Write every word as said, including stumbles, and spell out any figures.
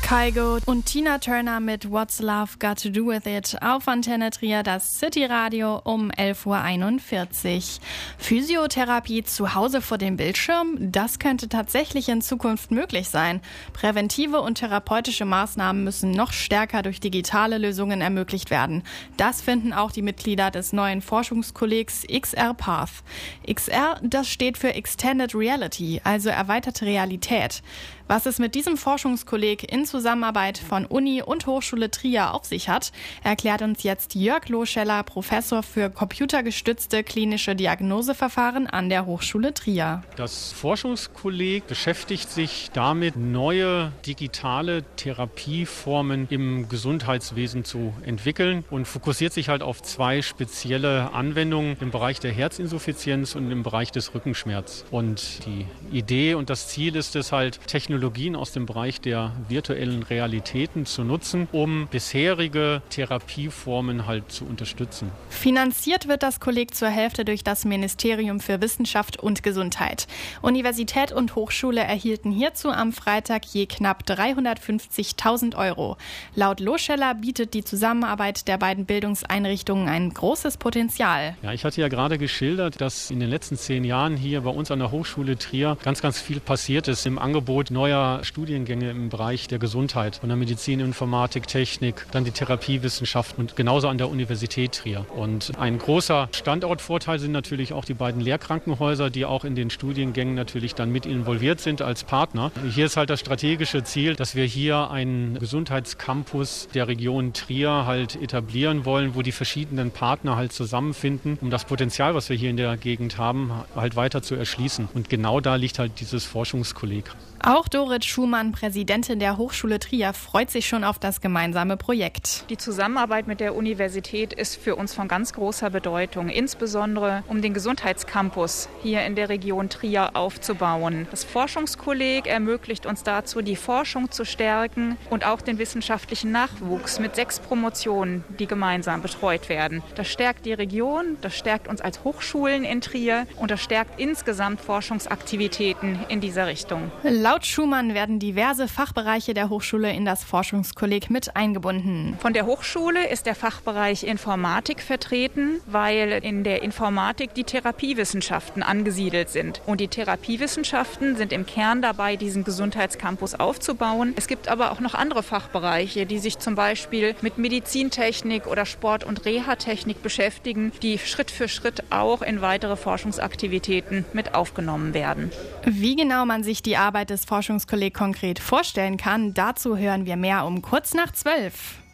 Kygo und Tina Turner mit What's Love Got to Do With It auf Antenne Trier, das City Radio um elf Uhr einundvierzig. Physiotherapie zu Hause vor dem Bildschirm? Das könnte tatsächlich in Zukunft möglich sein. Präventive und therapeutische Maßnahmen müssen noch stärker durch digitale Lösungen ermöglicht werden. Das finden auch die Mitglieder des neuen Forschungskollegs X R Path. X R, das steht für Extended Reality, also erweiterte Realität. Was es mit diesem Forschungskolleg in Zusammenarbeit von Uni und Hochschule Trier auf sich hat, erklärt uns jetzt Jörg Loscheller, Professor für computergestützte klinische Diagnoseverfahren an der Hochschule Trier. Das Forschungskolleg beschäftigt sich damit, neue digitale Therapieformen im Gesundheitswesen zu entwickeln und fokussiert sich halt auf zwei spezielle Anwendungen im Bereich der Herzinsuffizienz und im Bereich des Rückenschmerz. Und die Idee und das Ziel ist es halt, Technologien Technologien aus dem Bereich der virtuellen Realitäten zu nutzen, um bisherige Therapieformen halt zu unterstützen. Finanziert wird das Kolleg zur Hälfte durch das Ministerium für Wissenschaft und Gesundheit. Universität und Hochschule erhielten hierzu am Freitag je knapp dreihundertfünfzigtausend Euro. Laut Loscheller bietet die Zusammenarbeit der beiden Bildungseinrichtungen ein großes Potenzial. Ja, ich hatte ja gerade geschildert, dass in den letzten zehn Jahren hier bei uns an der Hochschule Trier ganz, ganz viel passiert ist im Angebot neuer Studiengänge im Bereich der Gesundheit, von der Medizin, Informatik, Technik, dann die Therapiewissenschaften und genauso an der Universität Trier. Und ein großer Standortvorteil sind natürlich auch die beiden Lehrkrankenhäuser, die auch in den Studiengängen natürlich dann mit involviert sind als Partner. Hier ist halt das strategische Ziel, dass wir hier einen Gesundheitscampus der Region Trier halt etablieren wollen, wo die verschiedenen Partner halt zusammenfinden, um das Potenzial, was wir hier in der Gegend haben, halt weiter zu erschließen. Und genau da liegt halt dieses Forschungskolleg. Auch Dorit Schumann, Präsidentin der Hochschule Trier, freut sich schon auf das gemeinsame Projekt. Die Zusammenarbeit mit der Universität ist für uns von ganz großer Bedeutung, insbesondere um den Gesundheitscampus hier in der Region Trier aufzubauen. Das Forschungskolleg ermöglicht uns dazu, die Forschung zu stärken und auch den wissenschaftlichen Nachwuchs mit sechs Promotionen, die gemeinsam betreut werden. Das stärkt die Region, das stärkt uns als Hochschulen in Trier und das stärkt insgesamt Forschungsaktivitäten in dieser Richtung. Laut Schumann werden diverse Fachbereiche der Hochschule in das Forschungskolleg mit eingebunden. Von der Hochschule ist der Fachbereich Informatik vertreten, weil in der Informatik die Therapiewissenschaften angesiedelt sind. Und die Therapiewissenschaften sind im Kern dabei, diesen Gesundheitscampus aufzubauen. Es gibt aber auch noch andere Fachbereiche, die sich zum Beispiel mit Medizintechnik oder Sport- und Reha-Technik beschäftigen, die Schritt für Schritt auch in weitere Forschungsaktivitäten mit aufgenommen werden. Wie genau man sich die Arbeit des Forschungskolleg konkret vorstellen kann, dazu hören wir mehr um kurz nach zwölf.